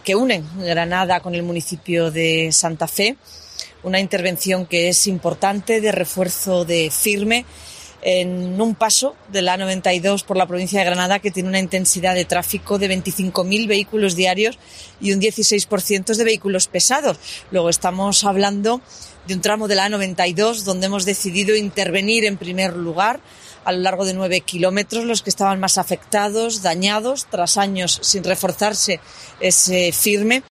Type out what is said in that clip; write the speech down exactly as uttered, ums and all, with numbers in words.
que unen Granada con el municipio de Santa Fe. Una intervención que es importante, de refuerzo de firme, en un paso de la A noventa y dos por la provincia de Granada que tiene una intensidad de tráfico de veinticinco mil vehículos diarios y un dieciséis por ciento de vehículos pesados. Luego estamos hablando de un tramo de la A noventa y dos donde hemos decidido intervenir en primer lugar a lo largo de nueve kilómetros, los que estaban más afectados, dañados, tras años sin reforzarse ese firme.